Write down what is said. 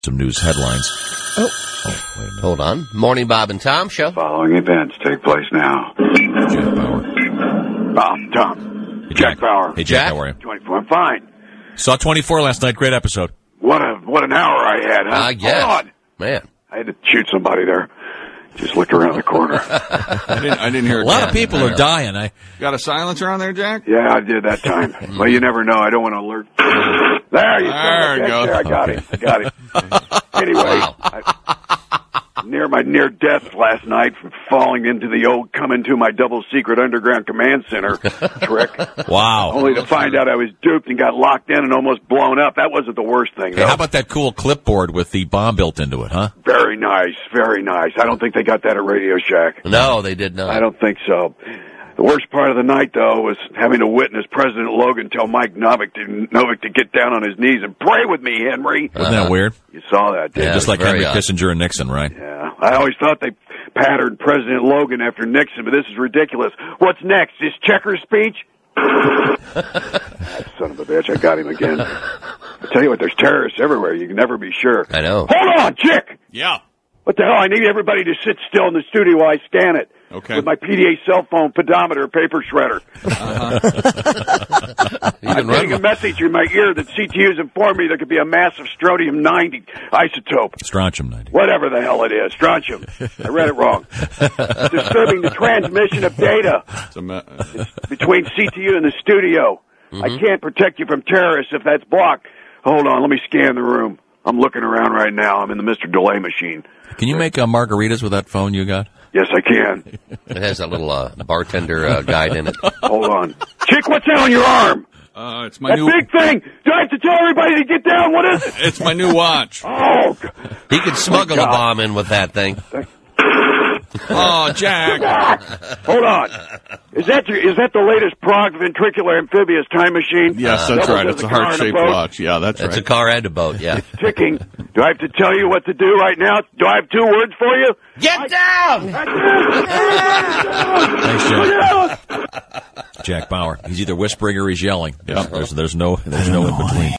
Some news headlines. Oh, wait a minute. Hold on. Morning, Bob and Tom show. Following events take place now. Jack Bauer. Tom. Hey, Jack Bauer. Hey, Jack, Jack. how are you? 24. I'm fine. Saw 24 last night. Great episode. What an hour I had, huh? Yes. Hold on. Man. I had to shoot somebody there. Just looked around the corner. I didn't hear A it. lot of people are dying. Got a silencer on there, Jack? Yeah, I did that time. Well, you never know. I don't want to alert. There you go. There, I got it. Anyway, Wow. near death last night from falling into the old come into my double secret underground command center trick. Wow. Only to find out I was duped and got locked in and almost blown up. That wasn't the worst thing, Hey, though. how about that cool clipboard with the bomb built into it, huh? Very nice, very nice. I don't think they got that at Radio Shack. No, they did not. I don't think so. The worst part of the night, though, was having to witness President Logan tell Mike Novick to get down on his knees and pray with me, Henry. Wasn't that weird? You saw that, didn't Yeah, you? Just like very Henry odd. Kissinger and Nixon, right? Yeah. I always thought they patterned President Logan after Nixon, but this is ridiculous. What's next? This Checker speech? That son of a bitch, I got him again. I tell you what, there's terrorists everywhere. You can never be sure. I know. Hold on, chick! Yeah. What the hell? I need everybody to sit still in the studio while I scan it. Okay. With my PDA cell phone, pedometer, paper shredder. I'm getting a message in my ear that CTU's informed me there could be a massive strontium-90 isotope. Strontium 90. Whatever the hell it is. Strontium. I read it wrong. Disturbing the transmission of data between CTU and the studio. I can't protect you from terrorists if that's blocked. Hold on, let me scan the room. I'm looking around right now. I'm in the Mr. Delay machine. Can you make margaritas with that phone you got? Yes, I can. It has a little bartender guide in it. Hold on. Chick, what's that on your arm? It's my That new. big thing! Do I have to tell everybody to get down? What is it? It's my new watch. Oh, He could smuggle a bomb in with that thing. Oh, Jack. hold on. Is that the latest Prague ventricular amphibious time machine? Yes, that's Doubles right. as It's a a car and heart-shaped boat? watch. Yeah, that's It's a right. car and a boat, yeah. Ticking. Do I have to tell you what to do right now? Do I have 2 words for you? Get down! Thanks, Jack. Jack Bauer. He's either whispering or he's yelling. There's no in between.